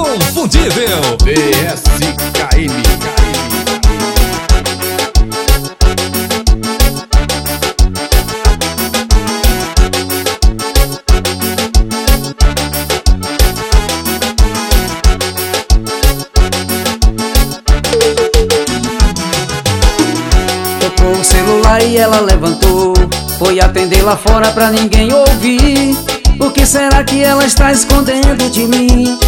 inconfundível BSKM. Tocou o celular e ela levantou, foi atender lá fora pra ninguém ouvir. O que será que ela está escondendo de mim?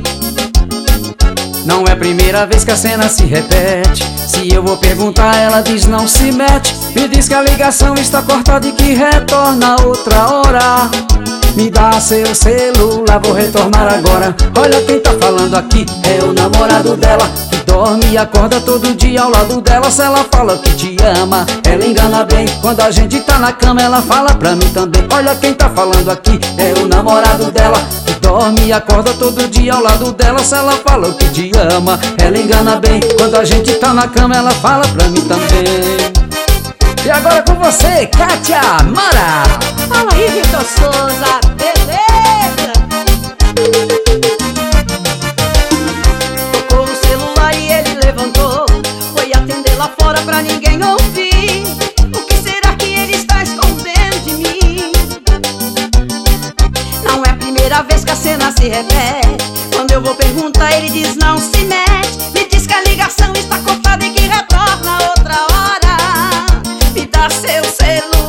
Não é a primeira vez que a cena se repete. Se eu vou perguntar, ela diz não se mete. Me diz que a ligação está cortada e que retorna outra hora. Me dá seu celular, vou retornar agora. Olha quem tá falando aqui, é o namorado dela, que dorme e acorda todo dia ao lado dela. Se ela fala que te ama, ela engana bem. Quando a gente tá na cama, ela fala pra mim também. Olha quem tá falando aqui, é o namorado dela, que dorme e acorda todo dia ao lado dela. Se ela fala que te ama, ela engana bem. Quando a gente tá na cama, ela fala pra mim também. E agora com você, Kátia Mara. Fala aí, Vitor Souza, beleza? Tocou no celular e ele levantou, foi atender lá fora pra ninguém ouvir. O que será que ele está escondendo de mim? Não é a primeira vez que a cena se repete. Quando eu vou perguntar, ele diz não se mete. Me diz que a ligação está cortada e que retorna outra hora. Me dá seu celular,